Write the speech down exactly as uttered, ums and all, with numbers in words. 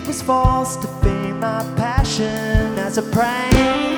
was false to feign my passion as a prank.